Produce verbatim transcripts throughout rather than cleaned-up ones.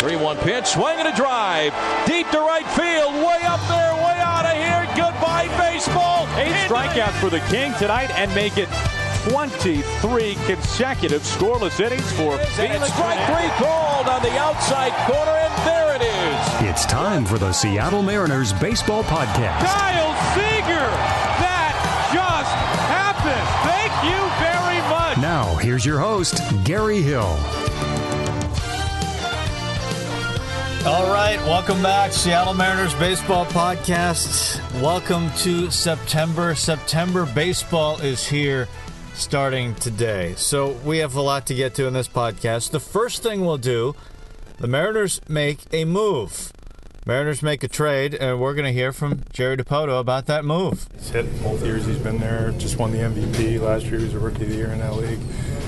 three one pitch, swing and a drive. Deep to right field, way up there, way out of here. Goodbye, baseball. Eight strikeouts for the King tonight and make it twenty-three consecutive scoreless innings for Felix. Strike three called on the outside corner, and there it is. It's time for the Seattle Mariners Baseball Podcast. Kyle Seager! That just happened! Thank you very much! Now, here's your host, Gary Hill. All right, welcome back, Seattle Mariners Baseball Podcast. Welcome to September. September baseball is here starting today. So we have a lot to get to in this podcast. The first thing we'll do, the Mariners make a move. Mariners make a trade, and we're going to hear from Jerry Dipoto about that move. He's hit both years he's been there, just won the M V P. Last year he was a Rookie of the Year in that league.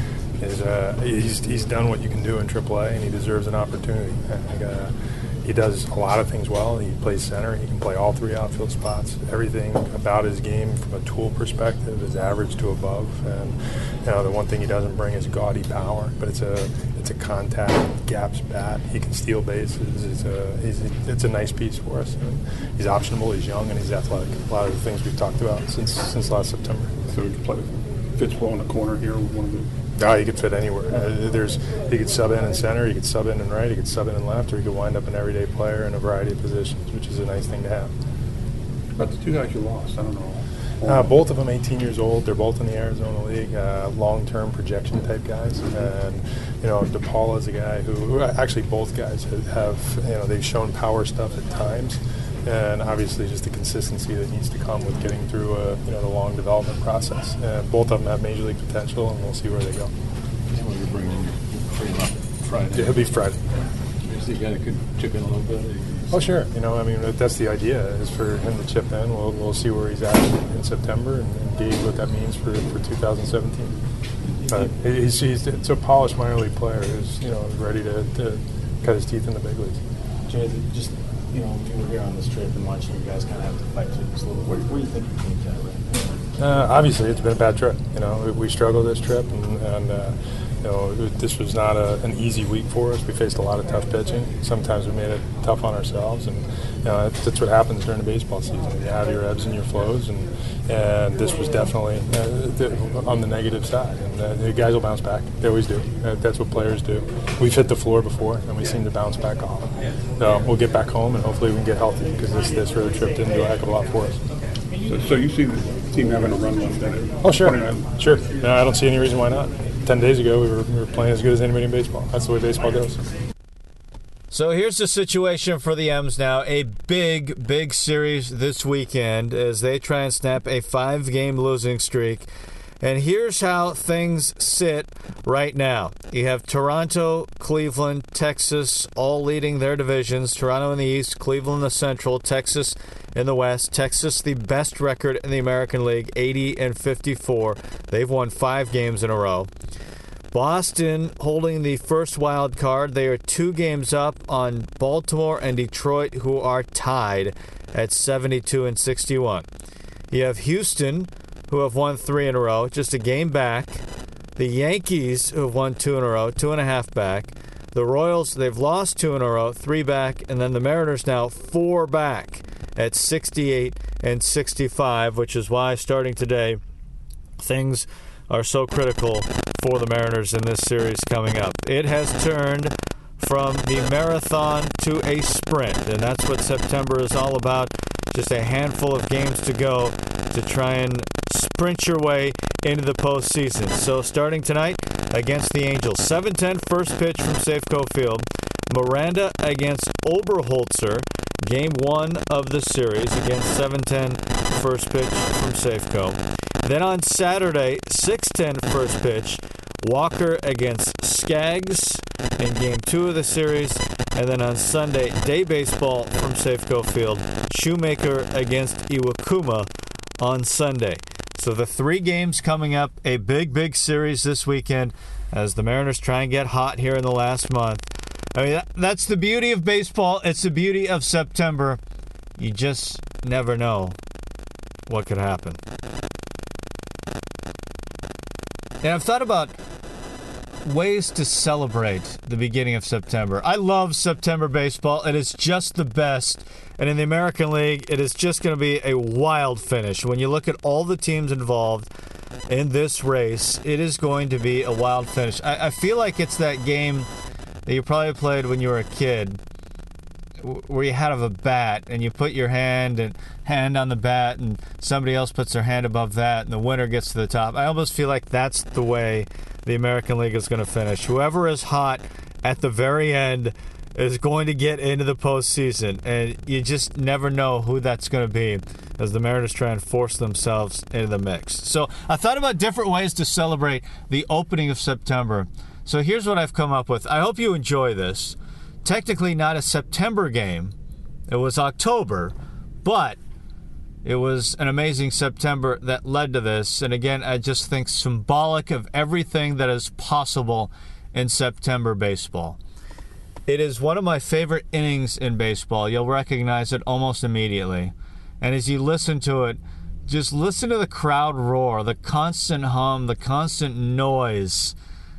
Is uh, he's he's done what you can do in triple A, and he deserves an opportunity. And, uh, he does a lot of things well. He plays center. He can play all three outfield spots. Everything about his game, from a tool perspective, is average to above. And you know, the one thing he doesn't bring is gaudy power, but it's a it's a contact gaps bat. He can steal bases. It's a he's, it's a nice piece for us. And he's optionable. He's young and he's athletic. A lot of the things we've talked about since since last September. So he can play fits well in the corner here with one of the. No, he could fit anywhere. Uh, there's, he could sub in in center, he could sub in in right, he could sub in in left, or he could wind up an everyday player in a variety of positions, which is a nice thing to have. But the two guys you lost, I don't know. Uh, both of them eighteen years old. They're both in the Arizona League, uh, long-term projection type guys. And, you know, DePaula is a guy who, who actually both guys have, you know, they've shown power stuff at times. And obviously just the consistency that needs to come with getting through a, you know, the long development process. And both of them have major league potential, and we'll see where they go. Well, you're bringing your trade up Friday. Yeah, it'll be Friday. You see a guy that could chip in a little bit? Oh, sure. You know, I mean, that's the idea, is for him to chip in. We'll, we'll see where he's at in September and, and gauge what that means for, for two thousand seventeen. Uh, he's, he's it's a polished minor league player who's, you know, ready to, to cut his teeth in the big leagues. Jay, just, you know, we were here on this trip and watching you guys kind of have to fight through this a little bit. Where, where do you think you came to right now? Uh, obviously, it's been a bad trip. You know, we, we struggled this trip, and, and uh, you know, this was not a, an easy week for us. We faced a lot of tough pitching. Sometimes we made it tough on ourselves, and you know, that's, that's what happens during the baseball season. You have your ebbs and your flows, and and this was definitely uh, the, on the negative side. And uh, the guys will bounce back. They always do. Uh, that's what players do. We've hit the floor before, and we seem to bounce back off. So we'll get back home, and hopefully we can get healthy, because this this road trip didn't do a heck of a lot for us. So, so you see the team having a run left in it? Oh, sure. Sure. No, I don't see any reason why not. Ten days ago, we were, we were playing as good as anybody in baseball. That's the way baseball goes. So here's the situation for the M's now. A big, big series this weekend as they try and snap a five-game losing streak. And here's how things sit right now. You have Toronto, Cleveland, Texas all leading their divisions. Toronto in the East, Cleveland in the Central, Texas in the West. Texas the best record in the American League, eighty and fifty-four. They've won five games in a row. Boston holding the first wild card. They are two games up on Baltimore and Detroit, who are tied at seventy-two and sixty-one. You have Houston, who have won three in a row, just a game back. The Yankees, who have won two in a row, two and a half back. The Royals, they've lost two in a row, three back. And then the Mariners now four back at sixty-eight and sixty-five, which is why starting today, things are so critical for the Mariners in this series coming up. It has turned from the marathon to a sprint, and that's what September is all about. Just a handful of games to go to try and sprint your way into the postseason. So starting tonight against the Angels, seven ten first pitch from Safeco Field. Miranda against Oberholzer, game one of the series against seven ten first pitch from Safeco. Then on Saturday, six ten first pitch, Walker against Skaggs in game two of the series. And then on Sunday, day baseball from Safeco Field, Shoemaker against Iwakuma on Sunday. So the three games coming up, a big, big series this weekend as the Mariners try and get hot here in the last month. I mean, that's the beauty of baseball. It's the beauty of September. You just never know what could happen. And I've thought about ways to celebrate the beginning of September. I love September baseball. It is just the best. And in the American League, it is just going to be a wild finish. When you look at all the teams involved in this race, it is going to be a wild finish. I, I feel like it's that game that you probably played when you were a kid, where you had a bat and you put your hand and hand on the bat and somebody else puts their hand above that and the winner gets to the top. I almost feel like that's the way the American League is going to finish. Whoever is hot at the very end is going to get into the postseason, and you just never know who that's going to be as the Mariners try and force themselves into the mix. So I thought about different ways to celebrate the opening of September. So here's what I've come up with. I hope you enjoy this. Technically not a September game. It was October, but it was an amazing September that led to this. And again, I just think symbolic of everything that is possible in September baseball. It is one of my favorite innings in baseball. You'll recognize it almost immediately. And as you listen to it, just listen to the crowd roar, the constant hum, the constant noise.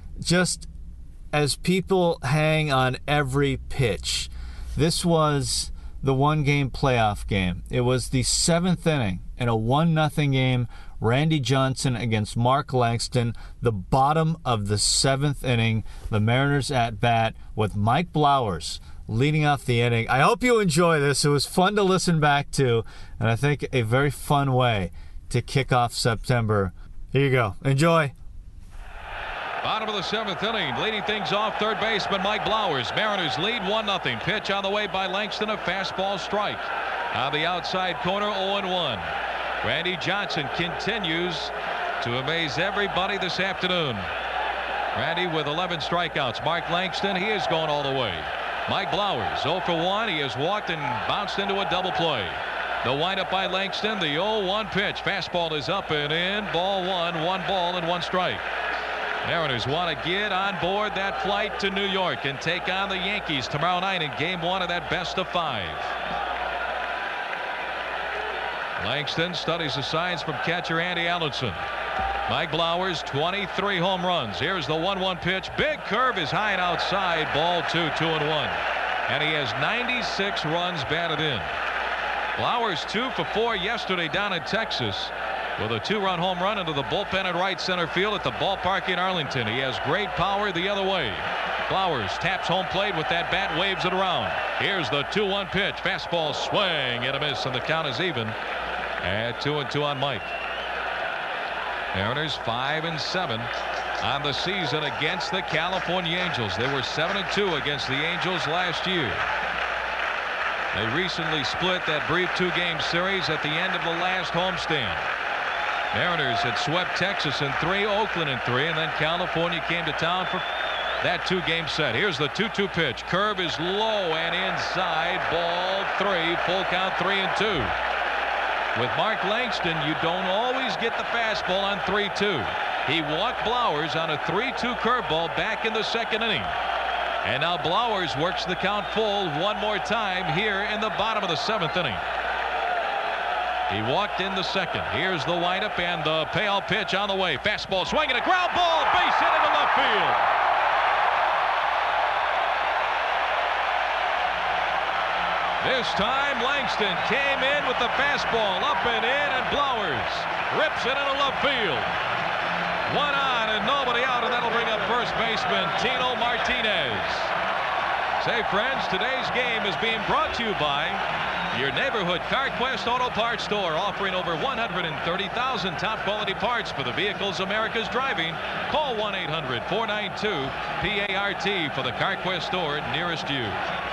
Just as people hang on every pitch. This was the one-game playoff game. It was the seventh inning in a one nothing game. Randy Johnson against Mark Langston, the bottom of the seventh inning. The Mariners at bat with Mike Blowers leading off the inning. I hope you enjoy this. It was fun to listen back to, and I think a very fun way to kick off September. Here you go. Enjoy. Bottom of the seventh inning, leading things off, third baseman Mike Blowers. Mariners lead one nothing. Pitch on the way by Langston, a fastball strike. On the outside corner, oh and one. Randy Johnson continues to amaze everybody this afternoon. Randy with eleven strikeouts. Mark Langston, he is going all the way. Mike Blowers, oh for one. He has walked and bounced into a double play. The windup by Langston, the oh one pitch. Fastball is up and in. Ball one, one ball and one strike. Mariners want to get on board that flight to New York and take on the Yankees tomorrow night in game one of that best of five. Langston studies the signs from catcher Andy Allenson. Mike Blowers, twenty-three home runs. Here's the one one pitch. Big curve is high and outside. Ball two, two and one. And he has ninety-six runs batted in. Blowers two for four yesterday down in Texas with a two-run home run into the bullpen at right center field at the ballpark in Arlington. He has great power the other way. Blowers taps home plate with that bat, waves it around. Here's the two one pitch. Fastball swing and a miss, and the count is even at two and two on Mike. Mariners five and seven on the season against the California Angels. They were seven and two against the Angels last year. They recently split that brief two-game series at the end of the last homestand. Mariners had swept Texas in three, Oakland in three, and then California came to town for that two-game set. Here's the two two pitch. Curve is low and inside. Ball three. Full count, three and two. With Mark Langston, you don't always get the fastball on three two. He walked Blowers on a three two curveball back in the second inning. And now Blowers works the count full one more time here in the bottom of the seventh inning. He walked in the second. Here's the windup and the payoff pitch on the way. Fastball swinging a ground ball. Base hit into left field. This time Langston came in with the fastball up and in, and Blowers rips it into left field. One on and nobody out, and that'll bring up first baseman Tino Martinez. Say, friends, today's game is being brought to you by your neighborhood CarQuest Auto Parts store, offering over one hundred thirty thousand top quality parts for the vehicles America's driving. Call one eight hundred, four nine two, P A R T for the CarQuest store nearest you.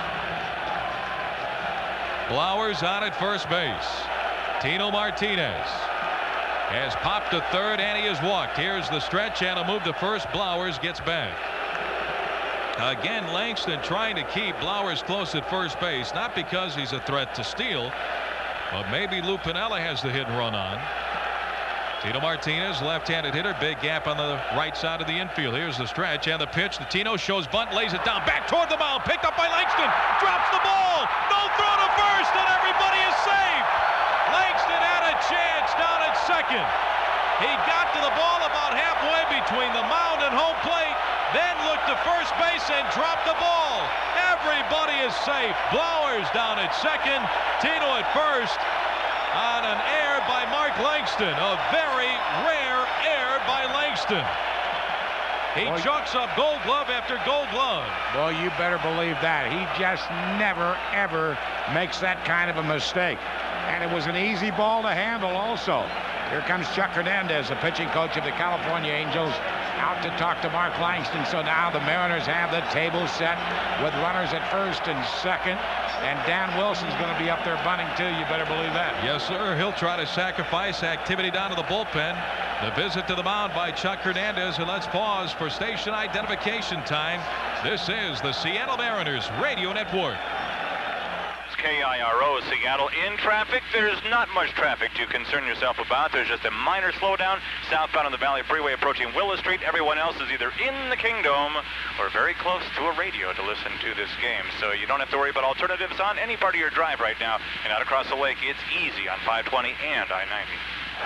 Blowers on at first base. Tino Martinez has popped to third and he has walked. Here's the stretch and a move to first. Blowers gets back. Again, Langston trying to keep Blowers close at first base, not because he's a threat to steal, but maybe Lou Piniella has the hit and run on. Tino Martinez, left-handed hitter, big gap on the right side of the infield. Here's the stretch and the pitch. The Tino shows bunt, lays it down, back toward the mound, picked up by Langston, drops the ball, no throw to first, and everybody is safe. Langston had a chance down at second. He got to the ball about halfway between the mound and home plate. Then to first base and dropped the ball. Everybody is safe. Blowers down at second. Tino at first on an error by Mark Langston. A very rare error by Langston. He well, chalks up Gold Glove after Gold Glove. Well, you better believe that. He just never, ever makes that kind of a mistake. And it was an easy ball to handle also. Here comes Chuck Hernandez, the pitching coach of the California Angels, out to talk to Mark Langston. So now the Mariners have the table set with runners at first and second. And Dan Wilson's going to be up there bunting too. You better believe that. Yes, sir. He'll try to sacrifice activity down to the bullpen. The visit to the mound by Chuck Hernandez. And let's pause for station identification time. This is the Seattle Mariners Radio Network. K I R O, Seattle. In traffic, there's not much traffic to concern yourself about. There's just a minor slowdown southbound on the Valley Freeway approaching Willis Street. Everyone else is either in the Kingdome or very close to a radio to listen to this game. So you don't have to worry about alternatives on any part of your drive right now. And out across the lake, it's easy on five twenty and I ninety.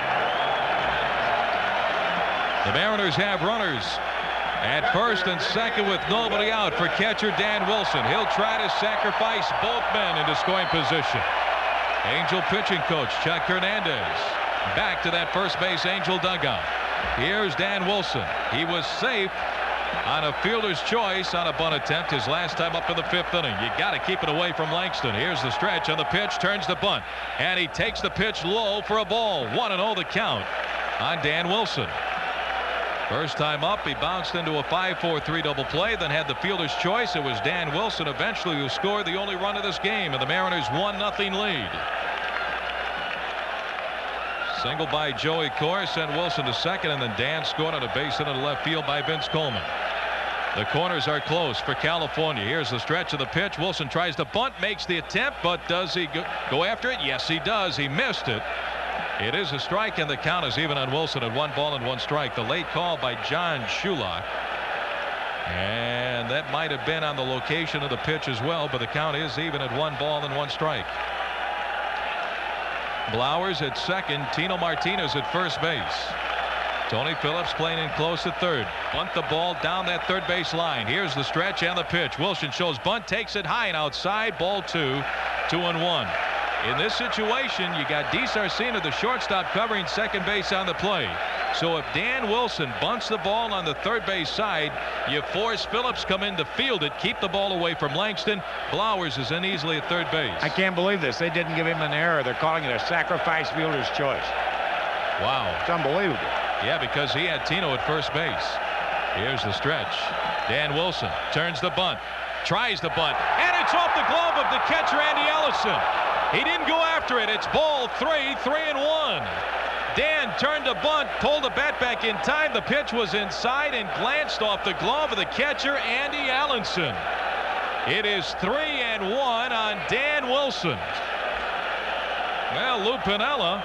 The Mariners have runners at first and second with nobody out for catcher Dan Wilson. He'll try to sacrifice both men into scoring position. Angel pitching coach Chuck Hernandez back to that first base Angel dugout. Here's Dan Wilson. He was safe on a fielder's choice on a bunt attempt his last time up in the fifth inning. You got to keep it away from Langston. Here's the stretch on the pitch, turns the bunt, and he takes the pitch low for a ball. one and oh the count on Dan Wilson. First time up, he bounced into a five four three double play, then had the fielder's choice. It was Dan Wilson eventually who scored the only run of this game, and the Mariners one nothing lead. Single by Joey Cora sent Wilson to second, and then Dan scored on a base hit into left field by Vince Coleman. The corners are close for California. Here's the stretch of the pitch. Wilson tries to bunt, makes the attempt, but does he go, go after it? Yes, he does. He missed it. It is a strike, and the count is even on Wilson at one ball and one strike. The late call by John Shulock. And that might have been on the location of the pitch as well, but the count is even at one ball and one strike. Blowers at second. Tino Martinez at first base. Tony Phillips playing in close at third. Bunt the ball down that third base line. Here's the stretch and the pitch. Wilson shows bunt, takes it high and outside. Ball two, two and one. In this situation, you got DeSarcina, the shortstop, covering second base on the play. So if Dan Wilson bunts the ball on the third base side, you force Phillips come in to field it, keep the ball away from Langston. Blowers is in easily at third base. I can't believe this. They didn't give him an error. They're calling it a sacrifice fielder's choice. Wow. It's unbelievable. Yeah, because he had Tino at first base. Here's the stretch. Dan Wilson turns the bunt, tries the bunt, and it's off the glove of the catcher, Andy Ellison. He didn't go after it. It's ball three, three and one. Dan turned the bunt, pulled the bat back in time. The pitch was inside and glanced off the glove of the catcher, Andy Ellison. It is three and one on Dan Wilson. Well, Lou Piniella.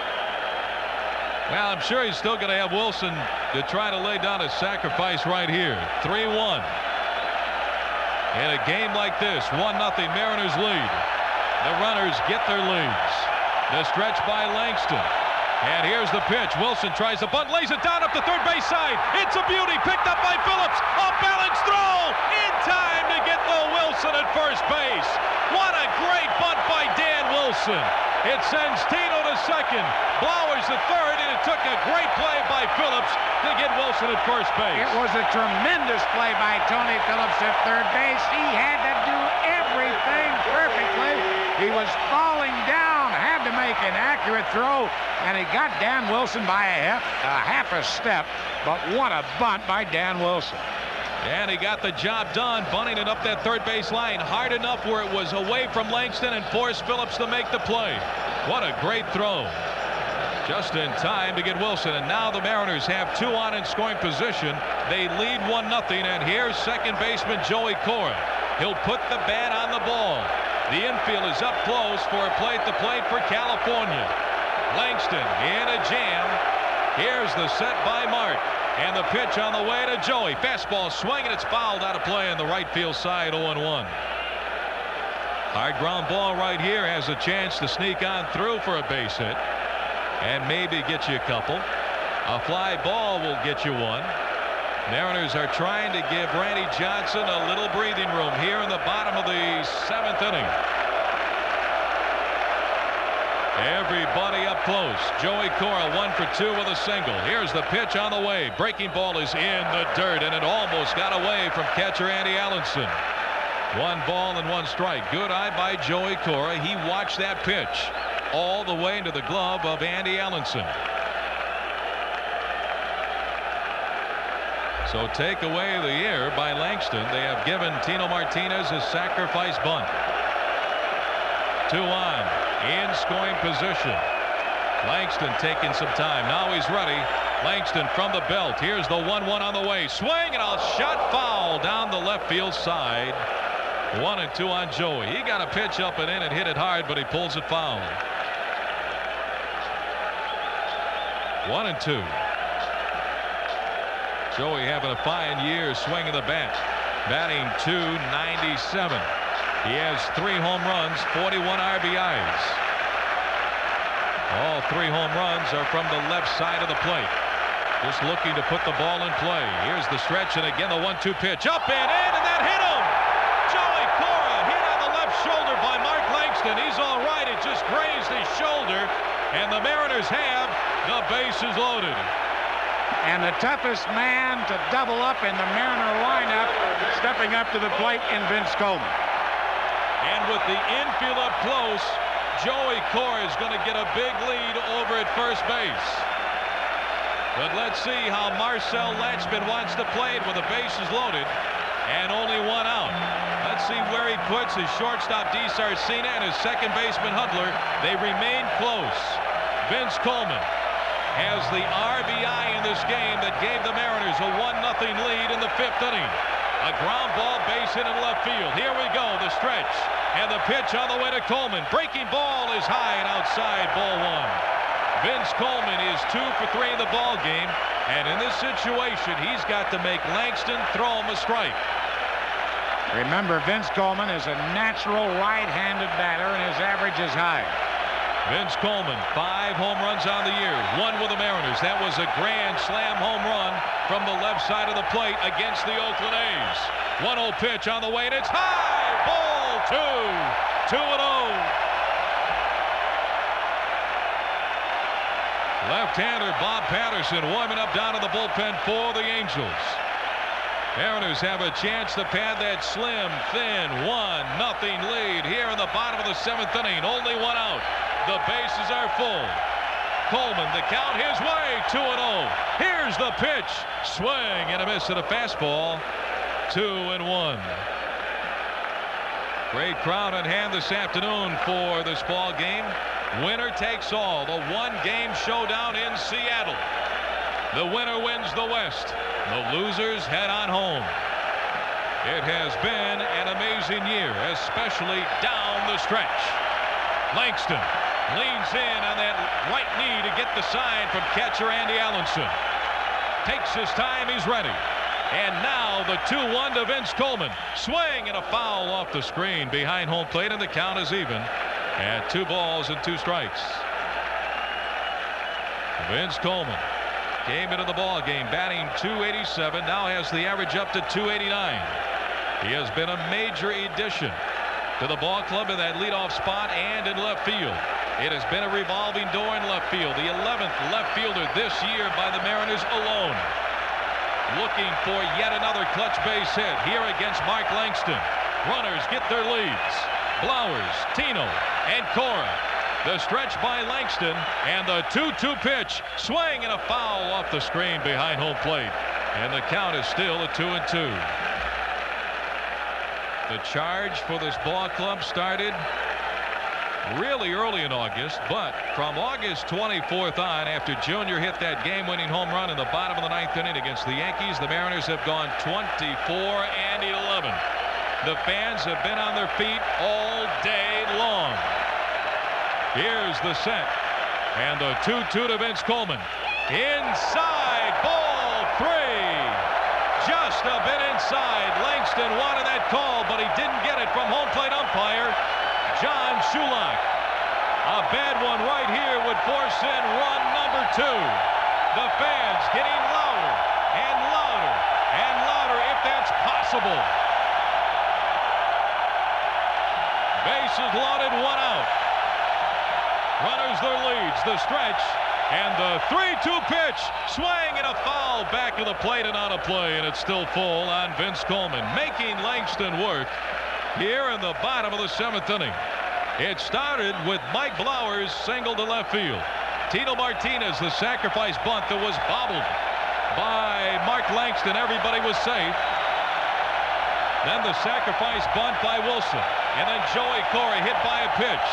Well, I'm sure he's still going to have Wilson to try to lay down a sacrifice right here. three one. In a game like this, one nothing Mariners lead. The runners get their leads. The stretch by Langston. And here's the pitch. Wilson tries to bunt, lays it down up the third base side. It's a beauty, picked up by Phillips. A balanced throw in time to get the Wilson at first base. What a great bunt by Dan Wilson. It sends Tino to second, Blowers to third, and it took a great play by Phillips to get Wilson at first base. It was a tremendous play by Tony Phillips at third base. He had to do everything perfectly. He was falling down, had to make an accurate throw, and he got Dan Wilson by a half a, half a step. But what a bunt by Dan Wilson. And he got the job done, bunting it up that third base line hard enough where it was away from Langston and forced Phillips to make the play. What a great throw. Just in time to get Wilson. And now the Mariners have two on in scoring position. They lead one nothing, and here's second baseman Joey Cora. He'll put the bat on the ball. The infield is up close for a play at the plate for California. Langston in a jam. Here's the set by Mark. And the pitch on the way to Joey. Fastball swinging. It's fouled out of play on the right field side. oh and one. Hard ground ball right here. Has a chance to sneak on through for a base hit. And maybe get you a couple. A fly ball will get you one. Mariners are trying to give Randy Johnson a little breathing room here in the bottom of the seventh inning. Everybody up close. Joey Cora one for two with a single. Here's the pitch on the way. Breaking ball is in the dirt, and it almost got away from catcher Andy Allenson. One ball and one strike. Good eye by Joey Cora. He watched that pitch all the way into the glove of Andy Allenson. So take away the air by Langston. They have given Tino Martinez his sacrifice bunt. Two on. In scoring position. Langston taking some time. Now he's ready. Langston from the belt. Here's the one one on the way. Swing and a shot foul down the left field side. One and two on Joey. He got a pitch up and in and hit it hard, but he pulls it foul. One and two. Joey having a fine year swinging the bat. Batting two ninety-seven. He has three home runs, forty-one R B Is. All three home runs are from the left side of the plate. Just looking to put the ball in play. Here's the stretch, and again the one two pitch. Up and in, and that hit him! Joey Cora hit on the left shoulder by Mark Langston. He's all right. It just grazed his shoulder, and the Mariners have the bases loaded. And the toughest man to double up in the Mariner lineup, stepping up to the plate in Vince Coleman. And with the infield up close, Joey Cora is going to get a big lead over at first base. But let's see how Marcel Latchman wants to play it with the bases loaded and only one out. Let's see where he puts his shortstop D. Sarcina and his second baseman Hudler. They remain close. Vince Coleman has the R B I in this game that gave the Mariners a one nothing lead in the fifth inning. A ground ball base hit in left field. Here we go, the stretch. And the pitch on the way to Coleman. Breaking ball is high and outside, ball one. Vince Coleman is two for three in the ball game. And in this situation, he's got to make Langston throw him a strike. Remember, Vince Coleman is a natural right-handed batter, and his average is high. Vince Coleman, five home runs on the year, one with the Mariners. That was a grand slam home run from the left side of the plate against the Oakland A's. one oh pitch on the way, and it's high. Ball two. two and oh. Left-hander Bob Patterson warming up down in the bullpen for the Angels. Mariners have a chance to pad that slim, thin, one nothing lead here in the bottom of the seventh inning. Only one out. The bases are full. Coleman, the count his way, two and oh. Here's the pitch. Swing and a miss at a fastball. Two and one. Great crowd on hand this afternoon for this ball game. Winner takes all. The one-game showdown in Seattle. The winner wins the West. The losers head on home. It has been an amazing year, especially down the stretch. Langston leans in on that right knee to get the sign from catcher Andy Allenson. Takes his time, he's ready. And now the two one to Vince Coleman. Swing and a foul off the screen behind home plate, and the count is even at two balls and two strikes. Vince Coleman came into the ball game batting two eighty-seven, now has the average up to two eighty-nine. He has been a major addition to the ball club in that leadoff spot and in left field. It has been a revolving door in left field. The eleventh left fielder this year by the Mariners alone. Looking for yet another clutch base hit here against Mark Langston. Runners get their leads. Blowers, Tino, and Cora. The stretch by Langston, and the two two pitch. Swing and a foul off the screen behind home plate. And the count is still at two and two. The charge for this ball club started really early in August, but from August twenty-fourth on, after Junior hit that game-winning home run in the bottom of the ninth inning against the Yankees, the Mariners have gone twenty-four and eleven. The fans have been on their feet all day long. Here's the set, and the two two to Vince Coleman. Inside, ball three. Just a bit inside. Langston wanted that call, but he didn't get it from home plate umpire John Shulak. A bad one right here would force in run number two. The fans getting louder and louder impossible. Bases loaded, one out. Runners their leads, the stretch, and the three two pitch. Swing and a foul back to the plate and out of play, and it's still full on Vince Coleman, making Langston work here in the bottom of the seventh inning. It started with Mike Blowers single to left field. Tino Martinez, the sacrifice bunt that was bobbled by Mark Langston. Everybody was safe. Then the sacrifice bunt by Wilson. And then Joey Corey hit by a pitch.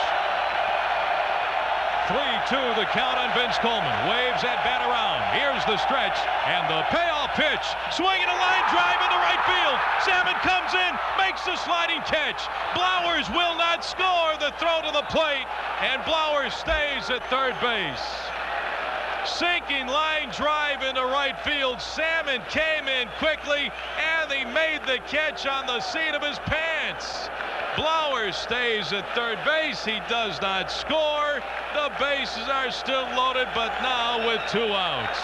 three two the count on Vince Coleman. Waves that bat around. Here's the stretch and the payoff pitch. Swinging a line drive into right field. Salmon comes in, makes the sliding catch. Blowers will not score. The throw to the plate, and Blowers stays at third base. Sinking line drive into right field. Salmon came in quickly, and he made the catch on the seat of his pants. Blowers stays at third base. He does not score. The bases are still loaded, but now with two outs.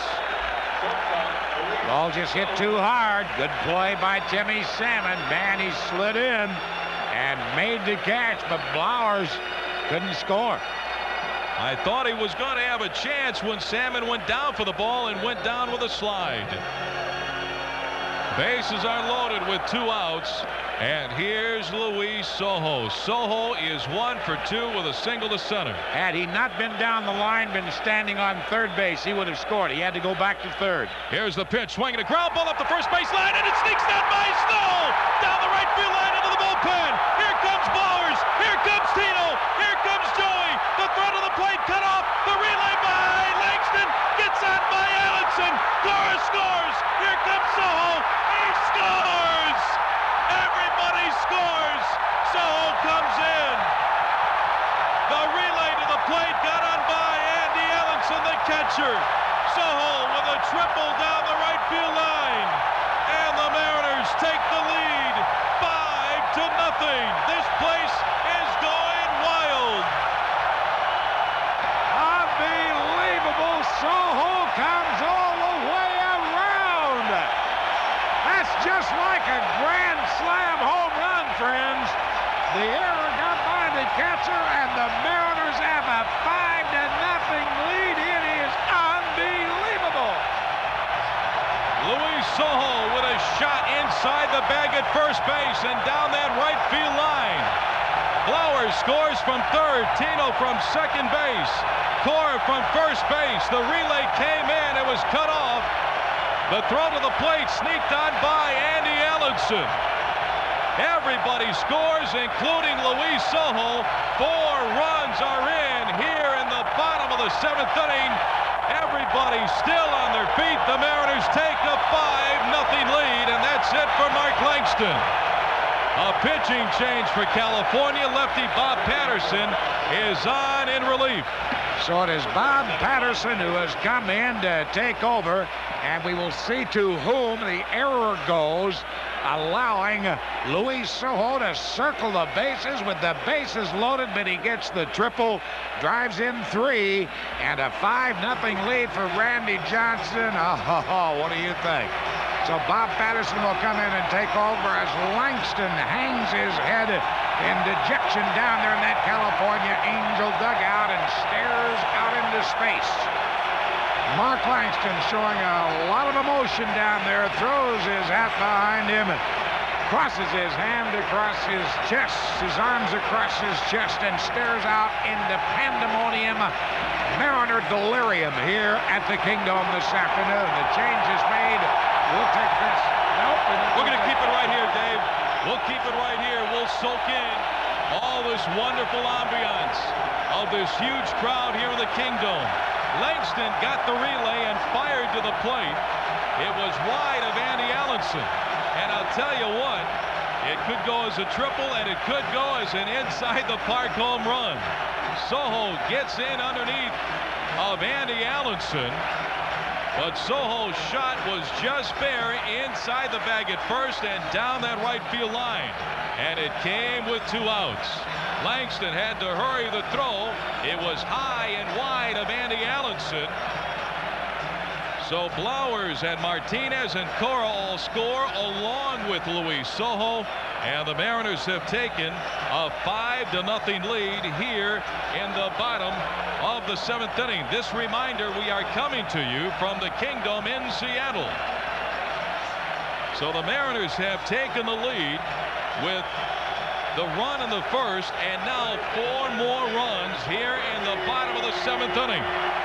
Ball just hit too hard. Good play by Timmy Salmon. Man, he slid in and made the catch, but Blowers couldn't score. I thought he was going to have a chance when Salmon went down for the ball and went down with a slide. Bases are loaded with two outs. And here's Luis Sojo. Sojo is one for two with a single to center. Had he not been down the line, been standing on third base, he would have scored. He had to go back to third. Here's the pitch, swinging a ground ball up the first base line, and it sneaks down by Snow. Down the right field line into the bullpen. Here comes Blowers. Here comes Tino. Here comes Joey. The throw to the plate cut off. The relay by Langston. Gets on by Allenson. Cora scores. Here comes Sojo. He scores. Everybody scores. Sojo comes in. The relay to the plate got on by Andy Allenson, the catcher. Sojo with a triple down the right field line. And the Mariners take the lead five to nothing. This place is going wild. Unbelievable. Sojo comes all the way around. That's just like a grand slam home run, friends. The error got by the catcher, and the Mariners have a five to nothing lead. It is unbelievable. Luis Sojo with a shot inside the bag at first base and down that right field line. Blowers scores from third. Tino from second base. Cora from first base. The relay came in. It was cut off. The throw to the plate sneaked on by Andy Allenson. Everybody scores, including Luis Sojo. Four runs are in here in the bottom of the seventh inning. Everybody still on their feet. The Mariners take a five nothing lead, and that's it for Mark Langston. A pitching change for California. Lefty Bob Patterson is on in relief. So it is Bob Patterson who has come in to take over, and we will see to whom the error goes, allowing Luis Sojo to circle the bases with the bases loaded, but he gets the triple, drives in three, and a five nothing lead for Randy Johnson. Oh, what do you think? So Bob Patterson will come in and take over as Langston hangs his head in dejection down there in that California Angel dugout and stares out into space. Mark Langston showing a lot of emotion down there, throws his hat behind him, crosses his hand across his chest, his arms across his chest, and stares out into pandemonium, Mariner delirium here at the Kingdome this afternoon. The change is made. We'll take this. Nope. We're going to keep it right here, Dave. We'll keep it right here. We'll soak in all this wonderful ambiance of this huge crowd here in the Kingdome. Langston got the relay and fired to the plate. It was wide of Andy Allenson. And I'll tell you what, it could go as a triple and it could go as an inside the park home run. Sojo gets in underneath of Andy Allenson. But Sojo's shot was just fair inside the bag at first and down that right field line. And it came with two outs. Langston had to hurry the throw. It was high and wide of Andy Allenson. So Blowers and Martinez and Cora all score along with Luis Sojo, and the Mariners have taken a five to nothing lead here in the bottom of the seventh inning. This reminder, we are coming to you from the Kingdome in Seattle. So the Mariners have taken the lead with the run in the first, and now four more runs here in the bottom of the seventh inning.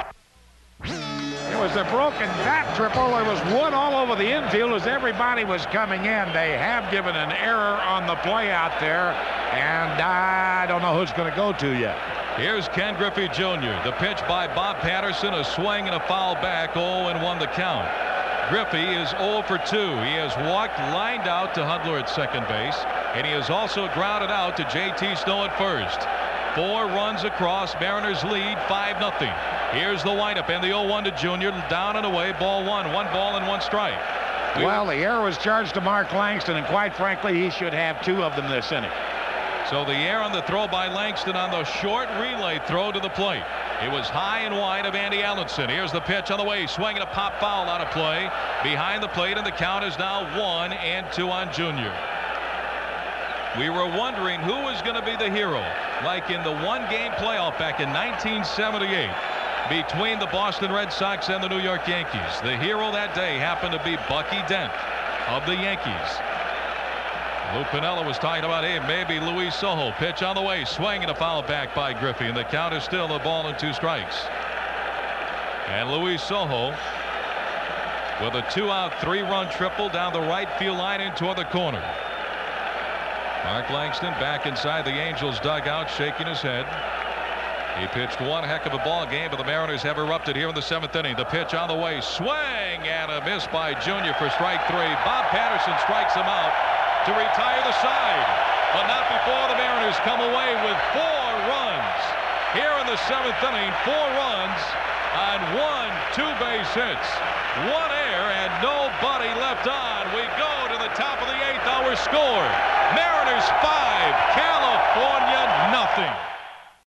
It was a broken bat triple. There was wood all over the infield as everybody was coming in. They have given an error on the play out there, and I don't know who's going to go to yet. Here's Ken Griffey Junior The pitch by Bob Patterson, a swing and a foul back, oh and one the count. Griffey is oh for two. He has walked, lined out to Hudler at second base, and he has also grounded out to J T Snow at first. Four runs across. Mariners lead five nothing. Here's the windup and the oh one to Junior. Down and away. Ball one. One ball and one strike. Well, the error was charged to Mark Langston, and quite frankly, he should have two of them this inning. So the error on the throw by Langston on the short relay throw to the plate. It was high and wide of Andy Allenson. Here's the pitch on the way. Swinging a pop foul out of play. Behind the plate, and the count is now one and two on Junior. We were wondering who was going to be the hero, like in the one-game playoff back in nineteen seventy-eight between the Boston Red Sox and the New York Yankees. The hero that day happened to be Bucky Dent of the Yankees. Lou Piniella was talking about, hey, maybe Luis Sojo. Pitch on the way, swinging a foul back by Griffey, and the count is still a ball and two strikes. And Luis Sojo with a two-out, three-run triple down the right field line and toward the corner. Mark Langston back inside the Angels dugout, shaking his head. He pitched one heck of a ball game, but the Mariners have erupted here in the seventh inning. The pitch on the way, swing and a miss by Junior for strike three. Bob Patterson strikes him out to retire the side, but not before the Mariners come away with four runs here in the seventh inning. Four runs on one two-base hits, one error, and nobody left on. We go to the top of the eighth. Our score: